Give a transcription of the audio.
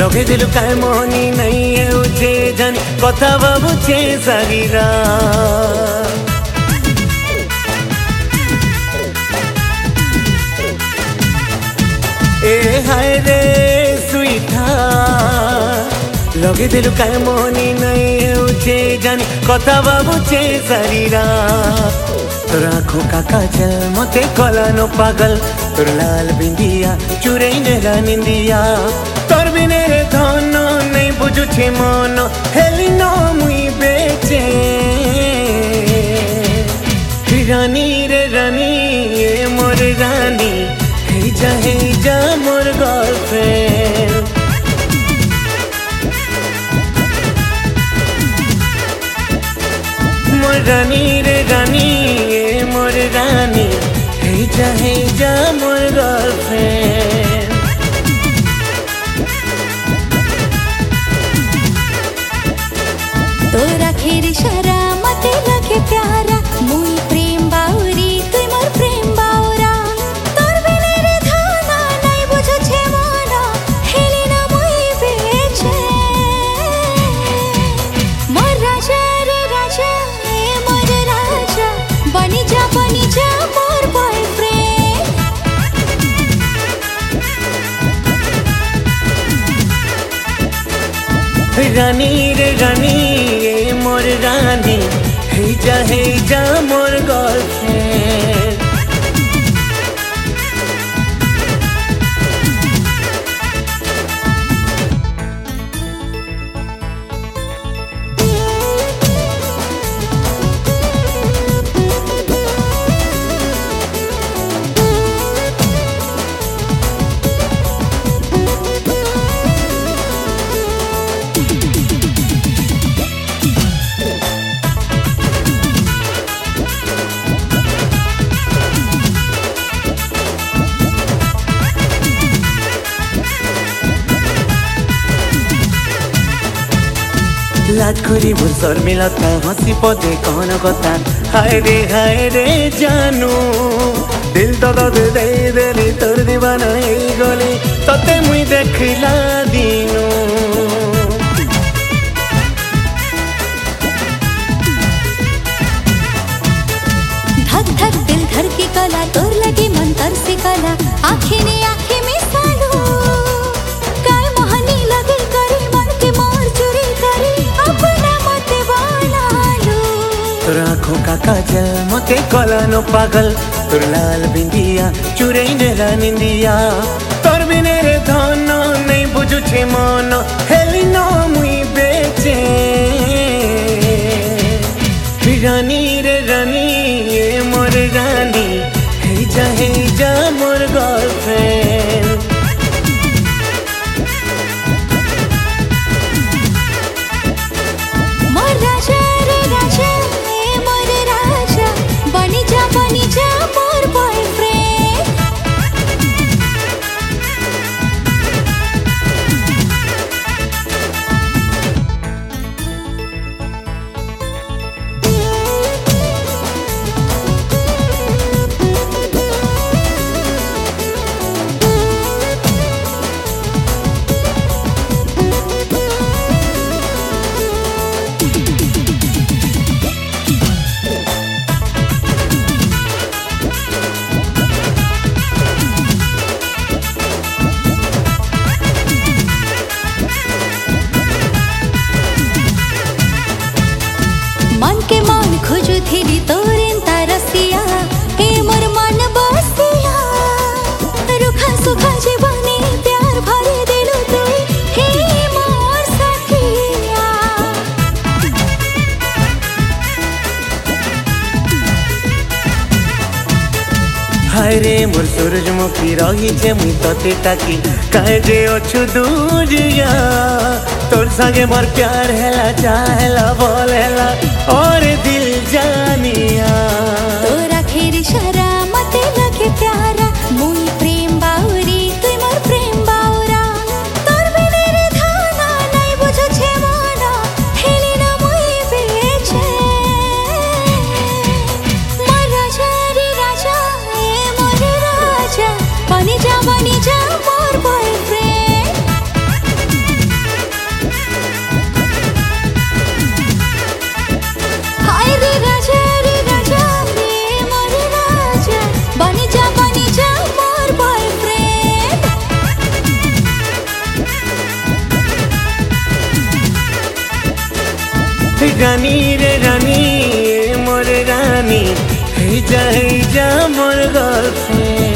लगे दिलु काय मोहनी नहीं है उठे जानी कथा बाबुचे सारीरा ए हाय रे सुईठा लगे दिलु काय मोहनी नहीं है उठे जानी कथा बाबुचे सारीरा तोर आँखों का काजल मते कला नो पागल तोर लाल बिंदिया चुरई नेला निंदिया तोर बिने रे धन नहीं बुझुछे मन हेली न मुई बेचे रानी रे रानी ये मोर रानी हे जा मोर गर्लफ्रेंड मोर रानी रे रानी ये मोर रानी हे जा मोर गर्लफ्रेंड तोरा खेर इशारा मते लगे प्यारा मुई प्रेम बाउरी तुई मोर प्रेम बाउरा तोर बिने रे धाना नहीं बुझो छे मोना हेली ना मुई बेचे मोर राजा रे राजा ए मोर राजा बनी जा मोर बॉयफ्रेंड रानी रे रानी ये मोर रानी हे जा मोर गर्लफ्रेंड लाज करी भुसर मिलता हंसी पदे कौन कथा हाय रे जानू दिल तो दे देली तोर दीवाना हे गली तते मुई देखला दिनू धक धक दिल धर की कला तोर लगी मन तर से कला आँखें ने आँखें में सालू काय मोहनी लगे करी मन के मोर चुरी करी अपना मते बना लू तोर आँखों का काजल मते कला नो पागल तोर लाल बिंदिया चुरई नेला निंदिया तोर बिने रे धन नहीं बुझुछे मन हेली न मुई बेचे रानी रे रानी ये मोर रानी हे जा मोर गर्लफ्रेंड मोर राजा रे राजा ए मोर राजा बनी जा मोर बॉयफ्रेंड मन के मन खोजु थिली तोरेन तारसिया हे मोर मन बसिया रुखा सुखा जीवने प्यार भरे दिलु तुई हे मोर सखिया हाय रे मोर सूरजमुखी रही जे मुई तते ताकी काहे जे अछु दूरिया तोर संगे मोर प्यार हेला चाहेला बोलेला और दिल जानिया तोरा खेर इशारा मते लगे प्यारा मुई प्रेम बाउरी तुई मोर प्रेम बाउरा तोर बिने रे धाना नहीं बुझो छे मोना हेली ना मुई बेचे मोर राजा रे राजा ए मोर राजा बनी जा मोर बॉयफ्रेंड रानी रे रानी मोर रानी हे जा मोर गर्लफ्रेंड।